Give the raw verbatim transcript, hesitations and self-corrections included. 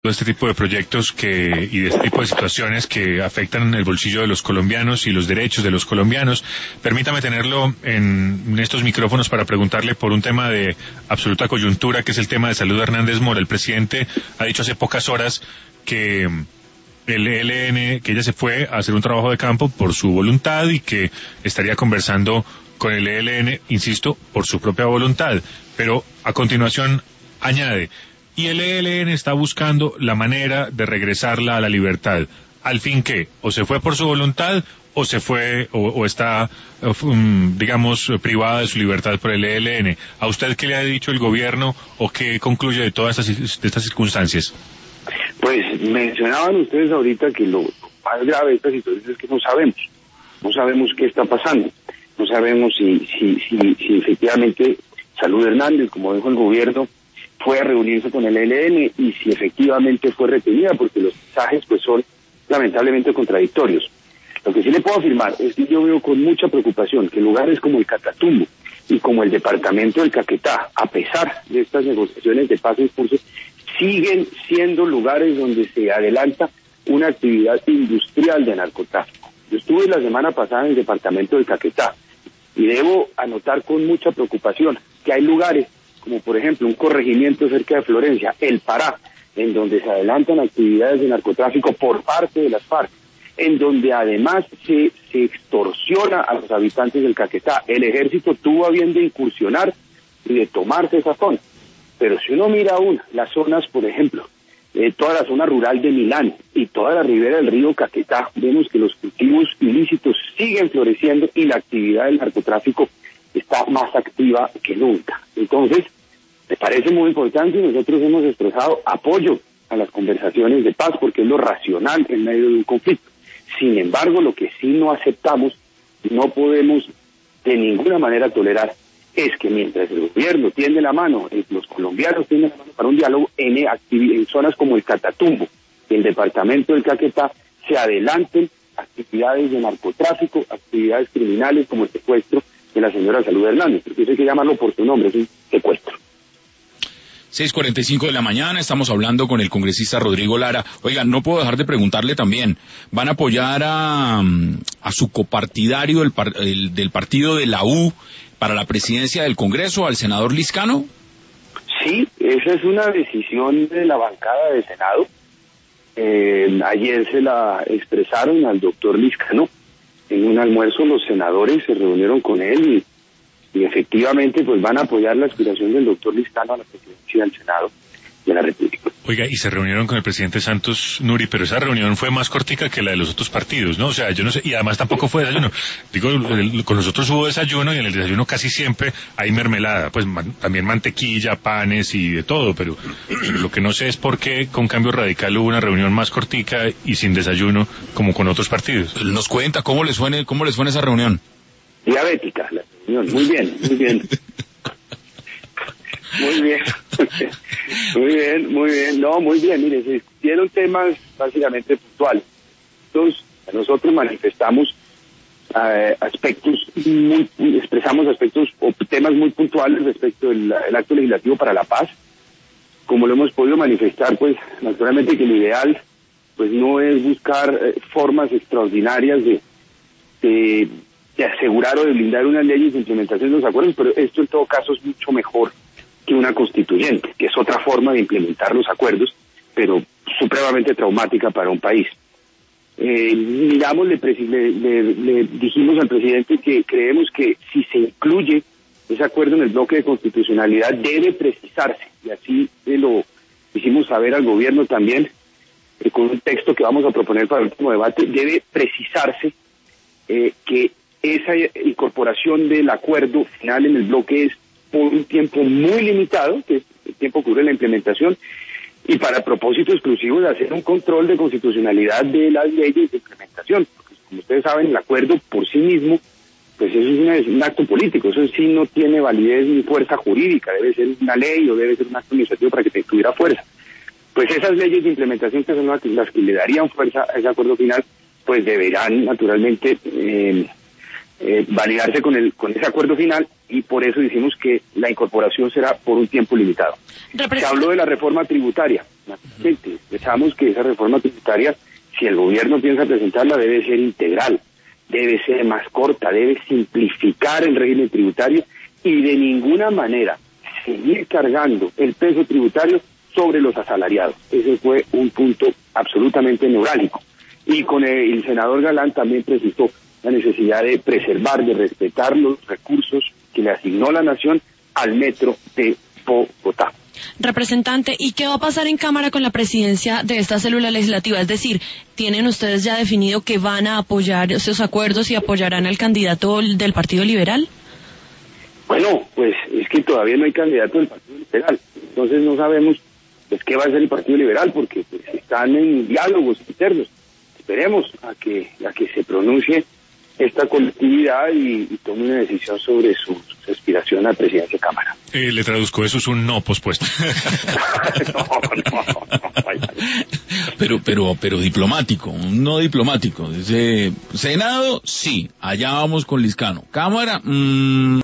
este tipo de proyectos que y de este tipo de situaciones que afectan el bolsillo de los colombianos y los derechos de los colombianos. Permítame tenerlo en, en estos micrófonos para preguntarle por un tema de absoluta coyuntura, que es el tema de salud de Hernández Mora. El presidente ha dicho hace pocas horas que el E L N, que ella se fue a hacer un trabajo de campo por su voluntad y que estaría conversando con el E L N, insisto, por su propia voluntad. Pero a continuación añade: y el E L N está buscando la manera de regresarla a la libertad. ¿Al fin qué? ¿O se fue por su voluntad o se fue o, o está, um, digamos, privada de su libertad por el E L N? ¿A usted qué le ha dicho el gobierno o qué concluye de todas estas, de estas circunstancias? Pues mencionaban ustedes ahorita que lo más grave de esta situación es que no sabemos. No sabemos qué está pasando. No sabemos si, si, si, si efectivamente Salud Hernández, como dijo el gobierno, fue a reunirse con el E L N y si efectivamente fue retenida, porque los mensajes pues son lamentablemente contradictorios. Lo que sí le puedo afirmar es que yo veo con mucha preocupación que lugares como el Catatumbo y como el departamento del Caquetá, a pesar de estas negociaciones de paz en curso, siguen siendo lugares donde se adelanta una actividad industrial de narcotráfico. Yo estuve la semana pasada en el departamento del Caquetá y debo anotar con mucha preocupación que hay lugares como por ejemplo un corregimiento cerca de Florencia, El Pará, en donde se adelantan actividades de narcotráfico por parte de las FARC, en donde además se, se extorsiona a los habitantes del Caquetá. El ejército tuvo a bien de incursionar y de tomarse esa zona. Pero si uno mira aún las zonas, por ejemplo, eh, toda la zona rural de Milán y toda la ribera del río Caquetá, vemos que los cultivos ilícitos siguen floreciendo y la actividad del narcotráfico está más activa que nunca. Entonces, me parece muy importante y nosotros hemos expresado apoyo a las conversaciones de paz porque es lo racional en medio de un conflicto. Sin embargo, lo que sí no aceptamos, no podemos de ninguna manera tolerar, es que mientras el gobierno tiende la mano, los colombianos tienden la mano para un diálogo en, en zonas como el Catatumbo y el departamento del Caquetá, se adelanten actividades de narcotráfico, actividades criminales como el secuestro de la señora Salud Hernández, porque eso hay que llamarlo por su nombre, es un secuestro. seis cuarenta y cinco de la mañana, estamos hablando con el congresista Rodrigo Lara. Oiga, no puedo dejar de preguntarle también, ¿van a apoyar a, a su copartidario del, par, el, del partido de la U para la presidencia del Congreso, al senador Liscano? Sí, esa es una decisión de la bancada del Senado. Eh, ayer se la expresaron al doctor Liscano. En un almuerzo los senadores se reunieron con él y, y efectivamente pues van a apoyar la aspiración del doctor Liscano a la presidencia del Senado de la República. Oiga, y se reunieron con el presidente Santos Nuri, pero esa reunión fue más cortica que la de los otros partidos, ¿no? O sea, yo no sé, y además tampoco fue desayuno. Digo, el, con nosotros hubo desayuno y en el desayuno casi siempre hay mermelada, pues man, también mantequilla, panes y de todo, pero lo que no sé es por qué con Cambio Radical hubo una reunión más cortica y sin desayuno como con otros partidos. Nos cuenta cómo les suena, cómo les suena esa reunión. Diabética la reunión, muy bien, muy bien. Muy bien, muy bien, muy bien, no, muy bien, mire, se discutieron temas básicamente puntuales. Entonces, nosotros manifestamos eh, aspectos, muy, expresamos aspectos o temas muy puntuales respecto del el acto legislativo para la paz. Como lo hemos podido manifestar, pues, naturalmente que lo ideal, pues, no es buscar eh, formas extraordinarias de, de, de asegurar o de blindar unas leyes de implementación de los acuerdos, pero esto en todo caso es mucho mejor que una constituyente, que es otra forma de implementar los acuerdos, pero supremamente traumática para un país. Eh, miramos, le, le, le, le dijimos al presidente que creemos que si se incluye ese acuerdo en el bloque de constitucionalidad debe precisarse, y así eh, lo hicimos saber al gobierno también, eh, con un texto que vamos a proponer para el último debate, debe precisarse eh, que esa incorporación del acuerdo final en el bloque es por un tiempo muy limitado, que es el tiempo que dura la implementación, y para propósito exclusivo de hacer un control de constitucionalidad de las leyes de implementación, porque como ustedes saben, el acuerdo por sí mismo, pues eso es, una, es un acto político, eso sí no tiene validez ni fuerza jurídica, debe ser una ley o debe ser un acto administrativo para que tuviera fuerza. Pues esas leyes de implementación, que son las que, las que le darían fuerza a ese acuerdo final, pues deberán naturalmente eh, eh, validarse con el con ese acuerdo final, y por eso decimos que la incorporación será por un tiempo limitado. Se habló de la reforma tributaria. naturalmente. Pensamos que esa reforma tributaria, si el gobierno piensa presentarla, debe ser integral, debe ser más corta, debe simplificar el régimen tributario y de ninguna manera seguir cargando el peso tributario sobre los asalariados. Ese fue un punto absolutamente neurálgico. Y con el, el senador Galán también precisó la necesidad de preservar, de respetar los recursos que le asignó la Nación al metro de Bogotá. Representante, ¿y qué va a pasar en Cámara con la presidencia de esta célula legislativa? Es decir, ¿tienen ustedes ya definido que van a apoyar esos acuerdos y apoyarán al candidato del Partido Liberal? Bueno, pues es que todavía no hay candidato del Partido Liberal, entonces no sabemos pues qué va a hacer el Partido Liberal, porque pues, están en diálogos internos. Esperemos a que a que se pronuncie esta colectividad y, y tome una decisión sobre su, su aspiración a la presidencia de Cámara. Eh, le traduzco, eso es un no pospuesto. no, no, no, pero, pero, pero diplomático, un no diplomático. Dice, Senado, sí, allá vamos con Lizcano. Cámara, mmm...